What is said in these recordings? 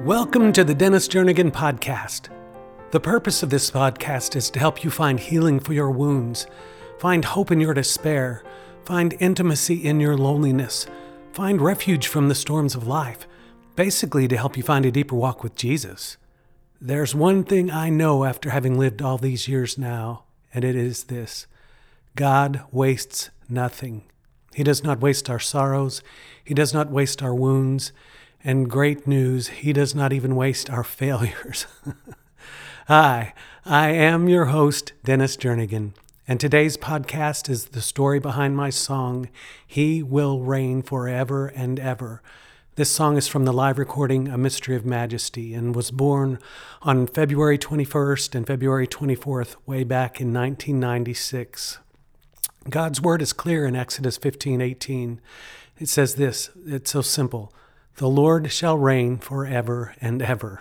Welcome to the Dennis Jernigan Podcast. The purpose of this podcast is to help you find healing for your wounds, find hope in your despair, find intimacy in your loneliness, find refuge from the storms of life, basically to help you find a deeper walk with Jesus. There's one thing I know after having lived all these years now, and it is this: God wastes nothing. He does not waste our sorrows. He does not waste our wounds. And great news, He does not even waste our failures. Hi, I am your host, Dennis Jernigan, and today's podcast is the story behind my song, He Will Reign Forever and Ever. This song is from the live recording, A Mystery of Majesty, and was born on February 21st and February 24th, way back in 1996. God's word is clear in Exodus 15:18. It says this, it's so simple: the Lord shall reign forever and ever.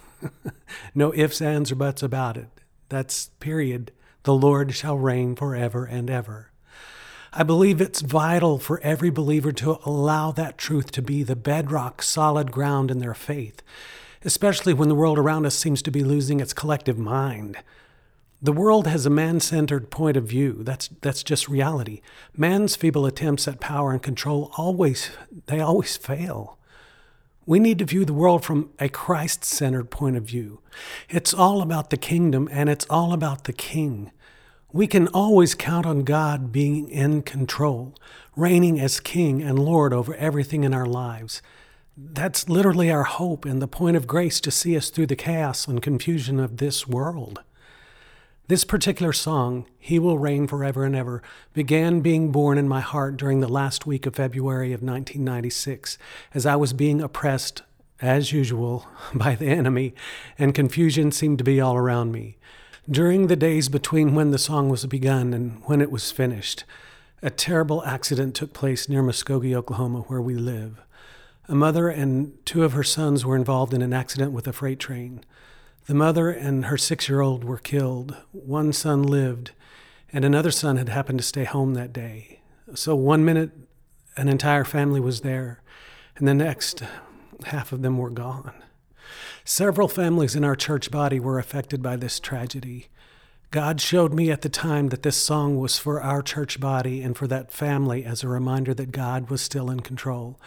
No ifs, ands, or buts about it. That's period. The Lord shall reign forever and ever. I believe it's vital for every believer to allow that truth to be the bedrock, solid ground in their faith, especially when the world around us seems to be losing its collective mind. The world has a man-centered point of view. That's just reality. Man's feeble attempts at power and control always fail. We need to view the world from a Christ-centered point of view. It's all about the kingdom, and it's all about the King. We can always count on God being in control, reigning as King and Lord over everything in our lives. That's literally our hope and the point of grace to see us through the chaos and confusion of this world. This particular song, He Will Reign Forever and Ever, began being born in my heart during the last week of February of 1996, as I was being oppressed, as usual, by the enemy, and confusion seemed to be all around me. During the days between when the song was begun and when it was finished, a terrible accident took place near Muskogee, Oklahoma, where we live. A mother and two of her sons were involved in an accident with a freight train. The mother and her 6-year-old were killed. One son lived, and another son had happened to stay home that day. So 1 minute, an entire family was there, and the next, half of them were gone. Several families in our church body were affected by this tragedy. God showed me at the time that this song was for our church body and for that family as a reminder that God was still in control,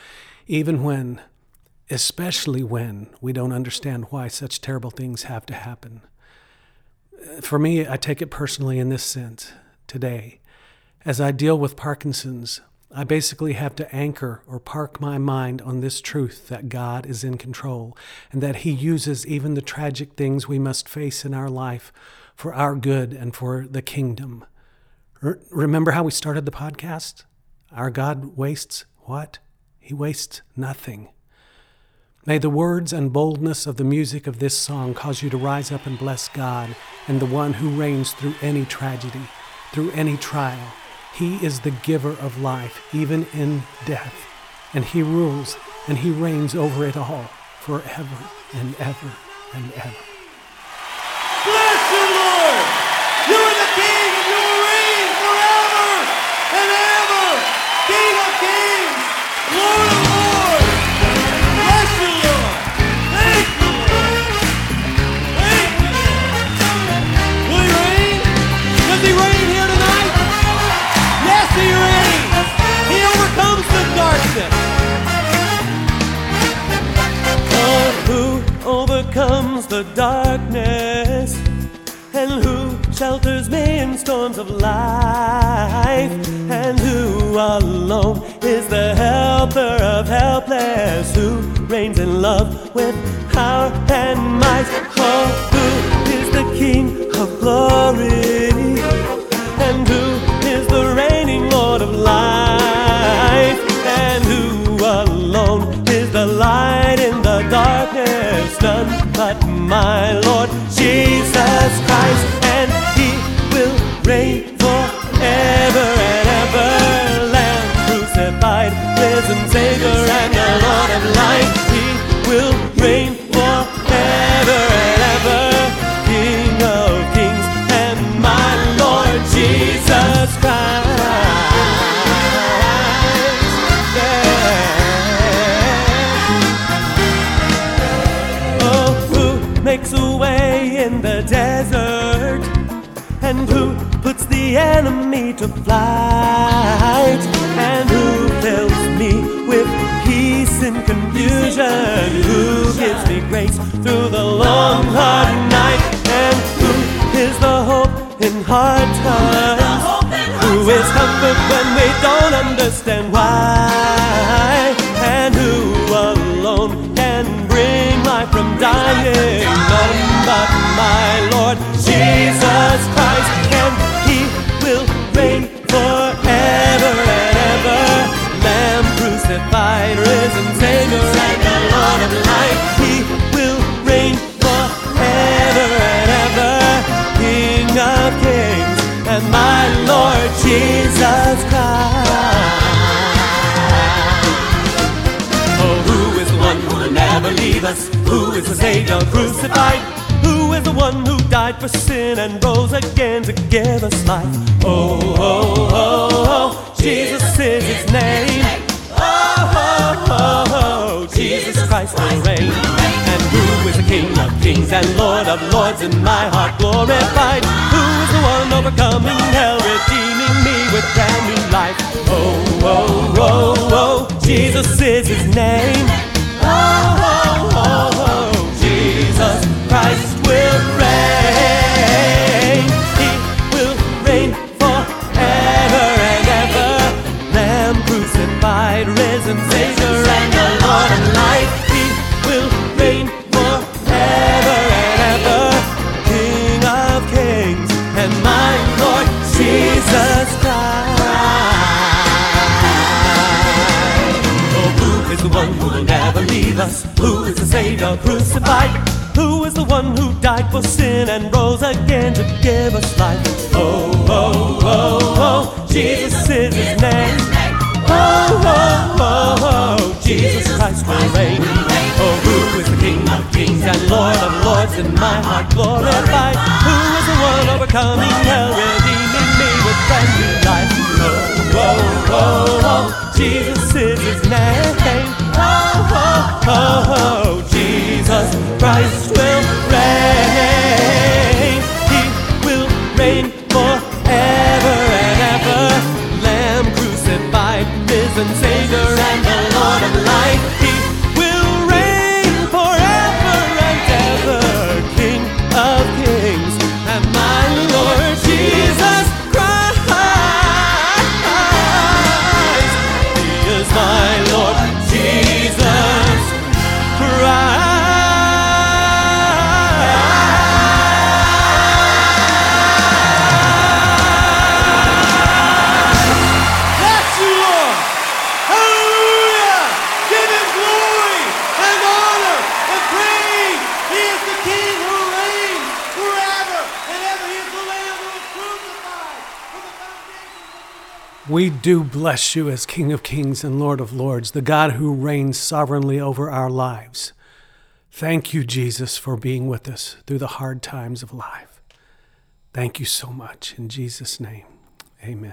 especially when we don't understand why such terrible things have to happen. For me, I take it personally in this sense today. As I deal with Parkinson's, I basically have to anchor or park my mind on this truth that God is in control and that He uses even the tragic things we must face in our life for our good and for the kingdom. Remember how we started the podcast? Our God wastes what? He wastes nothing. May the words and boldness of the music of this song cause you to rise up and bless God and the one who reigns through any tragedy, through any trial. He is the giver of life, even in death, and He rules and He reigns over it all forever and ever and ever. Bless you, Lord! You are the King and you will reign forever and ever! King of kings, Lord of lords! Bless you, Lord! Thank you, Lord! Thank you, Lord! Will He reign? Does He reign here tonight? Yes, He reigns! He overcomes the darkness! Oh, who overcomes the darkness? And who shelters me in storms of life? And who alone is the helper of helpless? Who reigns in love with power and might? Oh, who is the King of glory? And who is the reigning Lord of life? And who alone is the light in the darkness? None but my Lord Jesus Christ, and He will reign forever and ever. Lamb crucified, risen Savior, and the Lord of life. He will reign forever and ever. King of kings and my Lord Jesus Christ. Yeah. makes a way in the desert, and who puts the enemy to flight, and who fills me with peace in confusion, who gives me grace through the long hard night, and who is the hope in hard times, who is comfort when we don't understand why, and who alone can bring life from dying. None but my Lord Jesus Christ, and He will reign forever and ever. Lamb crucified, risen Savior, and the Lord of life. He will reign forever and ever, King of kings, and my Lord Jesus Christ. Oh, who is the one who will never leave us? Who is the Savior crucified? Who is the one who died for sin and rose again to give us life? Oh, oh, oh, oh, Jesus is His name. Oh, oh, oh, oh, Jesus Christ will reign. And who is the King of kings and Lord of lords in my heart glorified? Who is the one overcoming hell, redeeming me with brand new life? Oh, oh, oh, oh, Jesus is His name. Oh, oh, oh, oh, Jesus Christ will reign. He will reign forever and ever. Lamb crucified, risen Savior, and the Lord of life. He will reign forever and ever, King of kings, and my Lord Jesus Christ. Oh, who is the one who will never leave us? Who is the Savior crucified? Who is the one who died for sin and rose again to give us life? Oh, oh, oh, oh, Jesus is His name. Oh, oh, oh, oh, Jesus Christ will reign. Oh, who is the King of kings and Lord of lords in my heart glorified? Who is the one overcoming hell, redeeming me with brand new life? Oh, oh, oh, oh, Jesus is His name. Oh, oh, oh, oh, Jesus Christ will reign. He will reign forever and ever. Lamb crucified, risen Savior, and the Lord of life. He will reign forever and ever, King of kings, and my Lord Jesus Christ. He is my Lord Jesus Christ. We do bless you as King of Kings and Lord of Lords, the God who reigns sovereignly over our lives. Thank you, Jesus, for being with us through the hard times of life. Thank you so much. In Jesus' name, amen.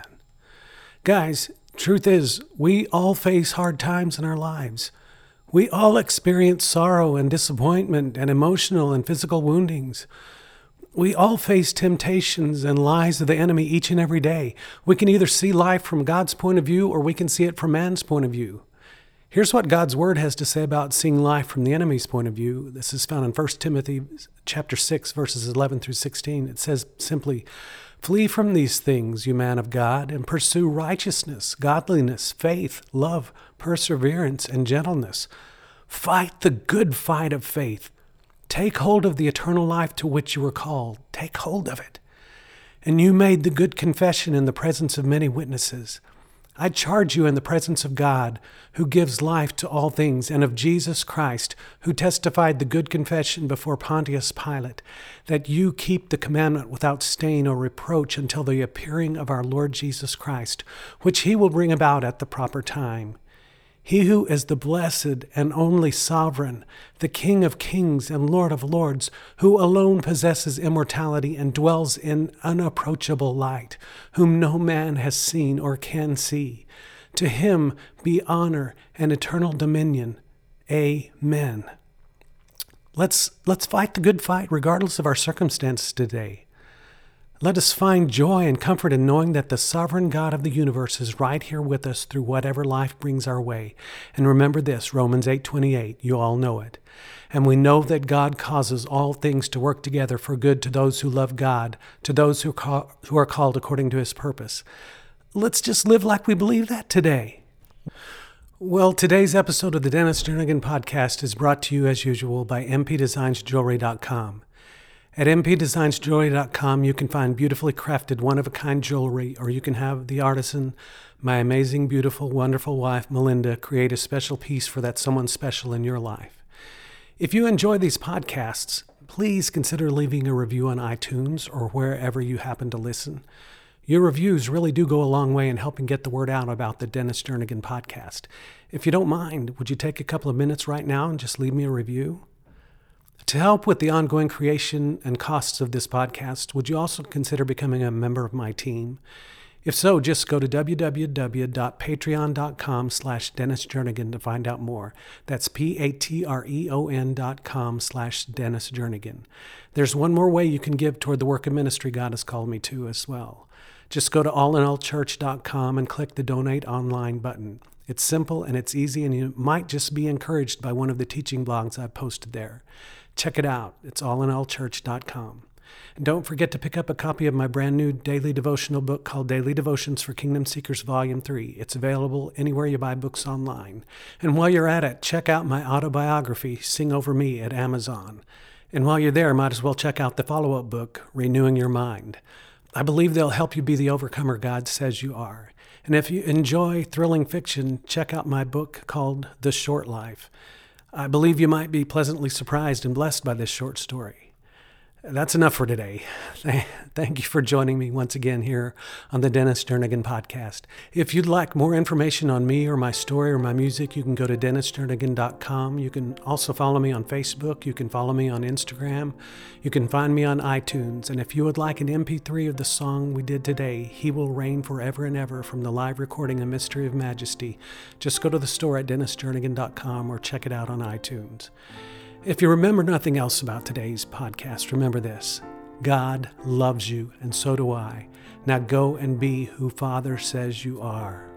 Guys, truth is, we all face hard times in our lives. We all experience sorrow and disappointment and emotional and physical woundings. We all face temptations and lies of the enemy each and every day. We can either see life from God's point of view or we can see it from man's point of view. Here's what God's word has to say about seeing life from the enemy's point of view. This is found in 1 Timothy chapter 6, verses 11 through 16. It says simply, "Flee from these things, you man of God, and pursue righteousness, godliness, faith, love, perseverance, and gentleness. Fight the good fight of faith. Take hold of the eternal life to which you were called. Take hold of it. And you made the good confession in the presence of many witnesses. I charge you in the presence of God, who gives life to all things, and of Jesus Christ, who testified the good confession before Pontius Pilate, that you keep the commandment without stain or reproach until the appearing of our Lord Jesus Christ, which He will bring about at the proper time. He who is the blessed and only sovereign, the King of kings and Lord of lords, who alone possesses immortality and dwells in unapproachable light, whom no man has seen or can see. To Him be honor and eternal dominion. Amen." Let's fight the good fight regardless of our circumstances today. Let us find joy and comfort in knowing that the sovereign God of the universe is right here with us through whatever life brings our way. And remember this, Romans 8:28, you all know it. And we know that God causes all things to work together for good to those who love God, to those who are called according to his purpose. Let's just live like we believe that today. Well, today's episode of the Dennis Jernigan Podcast is brought to you as usual by mpdesignsjewelry.com. At mpdesignsjewelry.com, you can find beautifully crafted, one-of-a-kind jewelry, or you can have the artisan, my amazing, beautiful, wonderful wife, Melinda, create a special piece for that someone special in your life. If you enjoy these podcasts, please consider leaving a review on iTunes or wherever you happen to listen. Your reviews really do go a long way in helping get the word out about the Dennis Jernigan Podcast. If you don't mind, would you take a couple of minutes right now and just leave me a review? To help with the ongoing creation and costs of this podcast, would you also consider becoming a member of my team? If so, just go to www.patreon.com/Dennis Jernigan to find out more. That's patreon.com/Dennis Jernigan. There's one more way you can give toward the work of ministry God has called me to as well. Just go to allinallchurch.com and click the Donate Online button. It's simple and it's easy, and you might just be encouraged by one of the teaching blogs I've posted there. Check it out. It's allinallchurch.com. And don't forget to pick up a copy of my brand new daily devotional book called Daily Devotions for Kingdom Seekers Volume 3. It's available anywhere you buy books online. And while you're at it, check out my autobiography, Sing Over Me, at Amazon. And while you're there, might as well check out the follow-up book, Renewing Your Mind. I believe they'll help you be the overcomer God says you are. And if you enjoy thrilling fiction, check out my book called The Short Life. I believe you might be pleasantly surprised and blessed by this short story. That's enough for today. Thank you for joining me once again here on the Dennis Jernigan Podcast. If you'd like more information on me or my story or my music, you can go to DennisJernigan.com. You can also follow me on Facebook. You can follow me on Instagram. You can find me on iTunes. And if you would like an MP3 of the song we did today, He Will Reign Forever and Ever, from the live recording A Mystery of Majesty, just go to the store at DennisJernigan.com or check it out on iTunes. If you remember nothing else about today's podcast, remember this: God loves you, and so do I. Now go and be who Father says you are.